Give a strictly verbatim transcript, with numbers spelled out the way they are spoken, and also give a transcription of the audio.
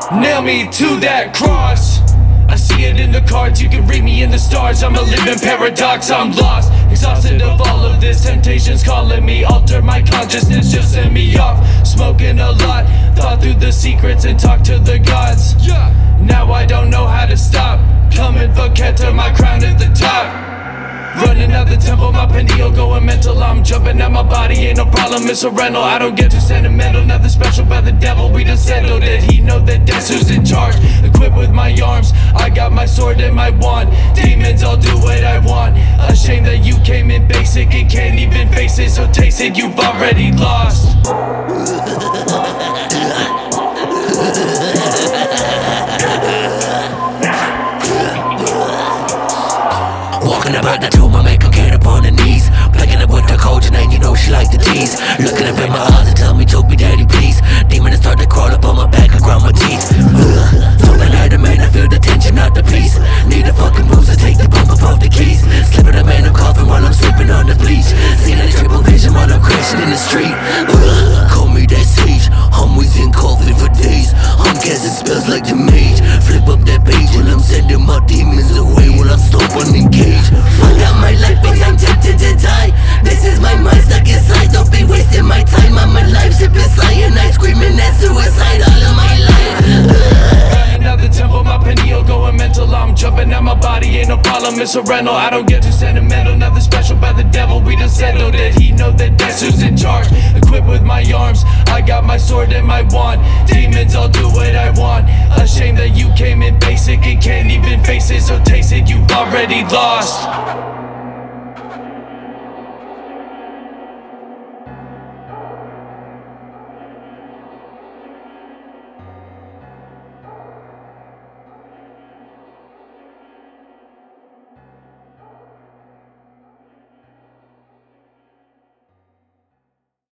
Nail me to that cross. I see it in the cards, you can read me in the stars. I'm a living paradox, I'm lost, exhausted of all of this. Temptation's calling me, alter my consciousness, just send me off. Smoking a lot, thought through the secrets and talked to the gods. Now I don't know how to stop, coming for Keter, my crown at the top. Running out the temple, my pineal going mental. I'm jumping out my body, ain't no problem, it's a rental. I don't get too sentimental, nothing special by the devil. We done settled it, he know that that's who's in charge. Equipped with my arms, I got my sword and my wand. Demons, I'll do what I want. Ashamed that you came in basic and can't even face it, so taste it, you've already lost. Walking about the tomb, I make her get up on her knees. Picking up with the coach and then you know she like the tease. Looking up in my eyes and tell me, choke me daddy please. Demon start to crawl up on my back and grind my teeth. Falling at the man, I feel the tension, not the peace. Need a fucking boost to take the bump up off the keys. Slipping a man, I'm coughing while I'm sleeping on the bleach. Seeing a triple vision while I'm crashing in the street. Call me that sage, I'm wheezing coughing for days. I'm casting spells like the mage. Flip up that page and I'm sending my demons away while I'm stuck on the cage. Fuck out my life, bitch, I'm tempted to die. This is my mind stuck inside, don't be wasting my time. I'm alive, sipping cyanide, screaming at suicide all of my life. Running out the temple, my pineal going mental. I'm jumping out my body, ain't no problem, it's a rental. I don't get too sentimental, nothing special by the devil. We done settled it, he know that that's who's in charge. Equipped with my arms, I got my sword and my wand. Demons, I'll do what I want. Ashamed that you came in basic and can't even face it, so taste it, you've already lost.